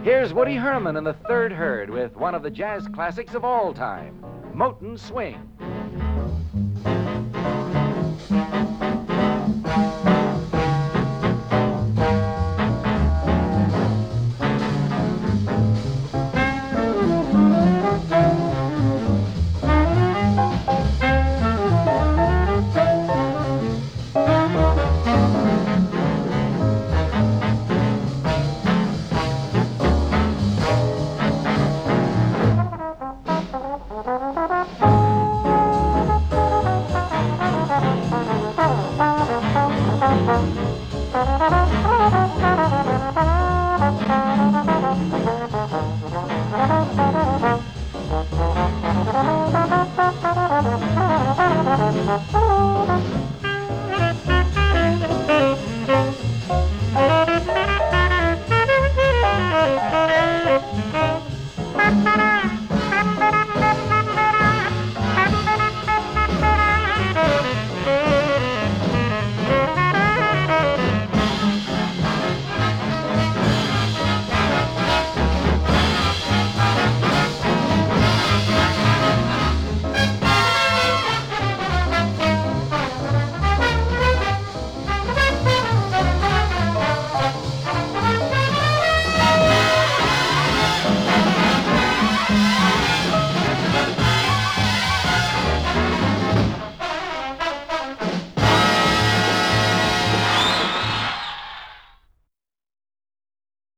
Here's Woody Herman and the Third Herd with one of the jazz classics of all time, Moton Swing.